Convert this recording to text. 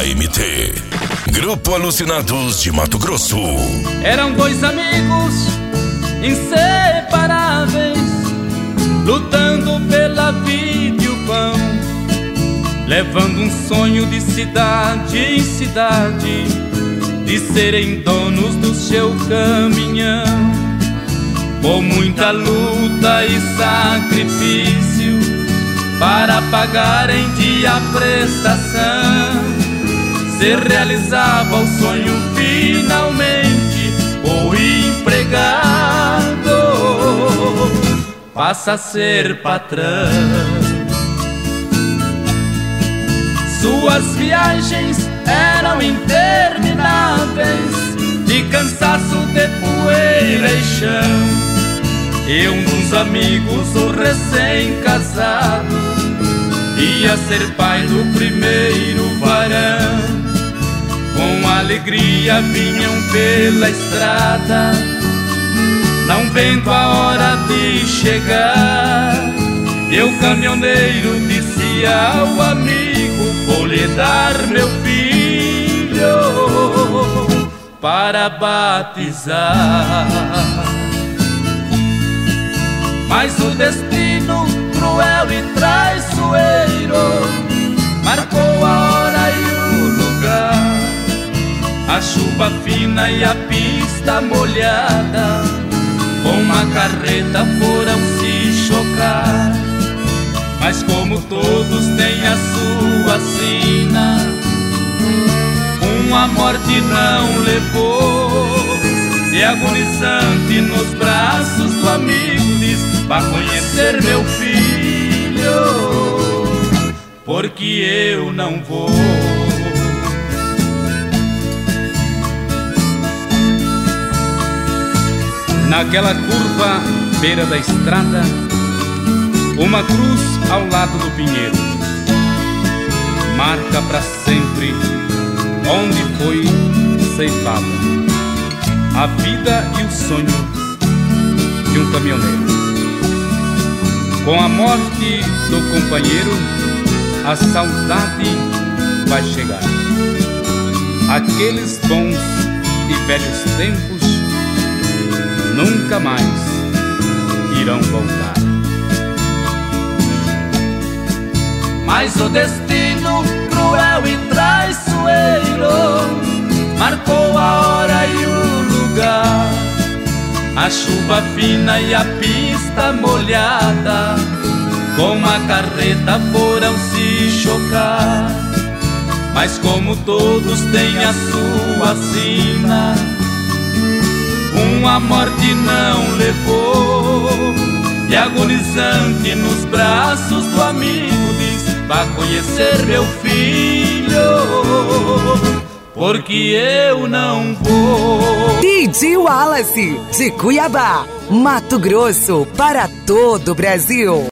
AMT, Grupo Alucinados de Mato Grosso. Eram dois amigos inseparáveis, lutando pela vida e o pão, levando um sonho de cidade em cidade, de serem donos do seu caminhão. Com muita luta e sacrifício, para pagar em dia a prestação, se realizava o sonho finalmente. O empregado passa a ser patrão. Suas viagens eram intermináveis, de cansaço, de poeira e chão. E um dos amigos, o recém-casado, ia ser pai do primeiro varão. Com alegria vinham pela estrada, não vendo a hora de chegar. E o caminhoneiro disse ao amigo: vou lhe dar meu filho para batizar. Mas o destino cruel e traiçoeiro marcou a hora e o lugar. A chuva fina e a pista molhada, com uma carreta foram se chocar. Mas como todos têm a sua sina, uma morte não levou. E agonizante nos braços do amigo diz: vá conhecer meu filho, porque eu não vou. Naquela curva, beira da estrada, uma cruz ao lado do pinheiro, marca para sempre onde foi ceifada a vida e o sonho de um caminhoneiro. Com a morte do companheiro, a saudade vai chegar. Aqueles bons e velhos tempos nunca mais irão voltar. Mas o destino cruel e traiçoeiro marcou a hora e o lugar. A chuva fina e a pista molhada, com a carreta foram se chocar. Mas como todos têm a sua sina, uma morte não levou. E agonizante nos braços do amigo diz: vá conhecer meu filho, porque eu não vou. DJ Wallace, de Cuiabá, Mato Grosso, para todo o Brasil.